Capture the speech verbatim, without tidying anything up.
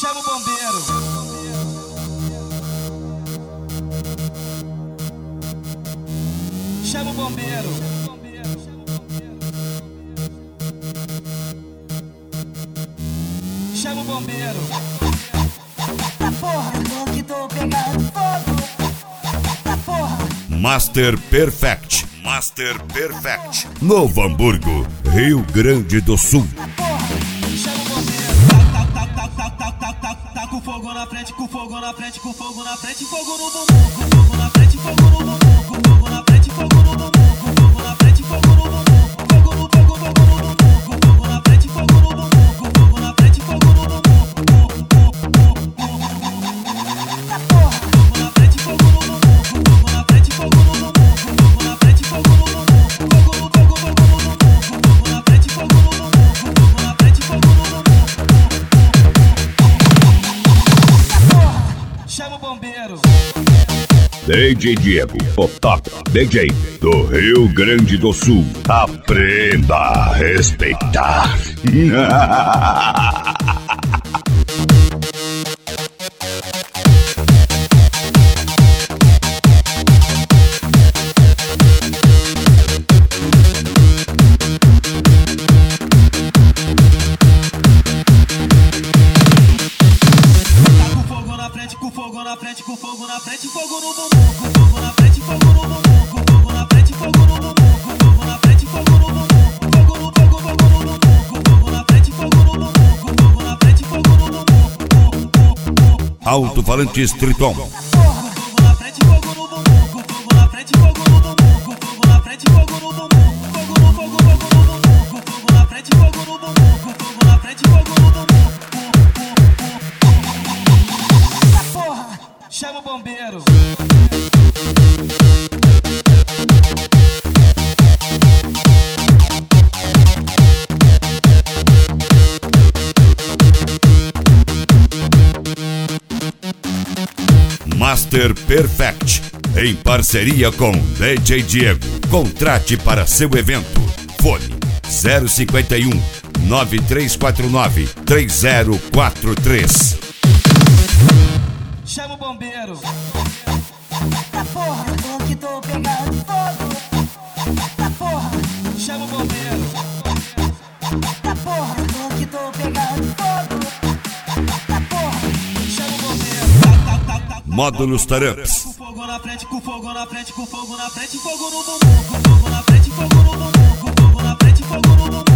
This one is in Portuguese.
Chama o bombeiro. Chama o bombeiro. Chama o bombeiro. Tá porra, tô que tô pegando fogo. Tá porra. Master Perfect. Master Perfect. Novo Hamburgo, Rio Grande do Sul. Chama o bombeiro. Tá, tá, tá, tá, tá, tá, tá, tá com fogo na frente, com fogo na frente, com fogo na frente, fogo no bumbum, com fogo na frente, fogo no bumbum, com fogo na frente, fogo no bumbum, com fogo na frente, fogo no bumbum, fogo no fogo, fogo no bumbum, com fogo na frente, fogo no bumbum, com fogo na frente, fogo no bumbum. Tá porra. Fogo na frente, fogo no bumbum, com fogo na frente, fogo no bumbum, com fogo na frente, fogo no bumbum, fogo no fogo, fogo no bumbum, com fogo na frente, fogo no bumbum, com fogo na frente, fogo no bumbum. Chama o bombeiro. D J Diego, o top D J do Rio Grande do Sul. Aprenda a respeitar. Com fogo na frente, com fogo na frente, fogo no bumbum, com fogo na frente, fogo no bumbum, com fogo na frente, fogo no bumbum, com fogo na frente, fogo no bumbum, fogo no fogo, fogo no bumbum, com fogo na frente, fogo no bumbum, com fogo na frente, fogo no bumbum. Alto-falantes Triton. Com fogo na frente, fogo no bumbum, com fogo na frente, fogo no bumbum, com fogo na frente, fogo no bumbum, fogo no fogo, fogo no bumbum, com fogo na frente, fogo no bumbum, com fogo na frente, fogo no bumbum. Chama o bombeiro. Master Perfect, em parceria com D J Diego. Contrate para seu evento. Fone zero cinquenta e um, nove três quatro nove, três zero quatro três. Chama o bombeiro. Tá porra, tô que tô pegando fogo. Tá porra. Chama o bombeiro. Tá porra, tô que tô pegando fogo. Tá porra. Chama o bombeiro. Tá, tá, tá, tá. Módulos Taramps. Com fogo na frente, com fogo na frente, com fogo na frente, fogo no bumbum, com fogo na frente, fogo no bumbum, com fogo na frente, fogo no bumbum.